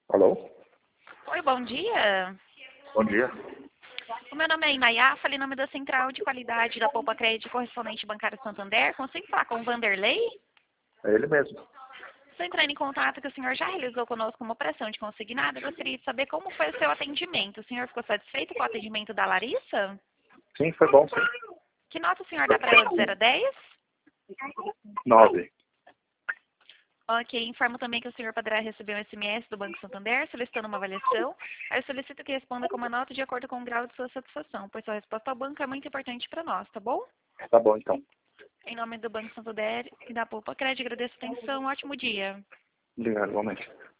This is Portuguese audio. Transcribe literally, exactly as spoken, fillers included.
Alô? Oi, bom dia. Bom dia. O meu nome é Inayá, falei em nome da Central de Qualidade da Poupa Crédito Correspondente Bancário Santander. Consigo falar com o Vanderlei? É ele mesmo. Estou entrando em contato que o senhor já realizou conosco uma operação de consignado. Eu gostaria de saber como foi o seu atendimento. O senhor ficou satisfeito com o atendimento da Larissa? Sim, foi bom, sim. Que nota o senhor dá para ela de zero a dez? Nove. Ok, informo também que o senhor poderá receber um S M S do Banco Santander solicitando uma avaliação. Aí eu solicito que responda com uma nota de acordo com o grau de sua satisfação, pois sua resposta ao banco é muito importante para nós, tá bom? Tá bom, então. Em nome do Banco Santander e da Poupa Crédito, agradeço a atenção. Ótimo dia. Obrigado, igualmente.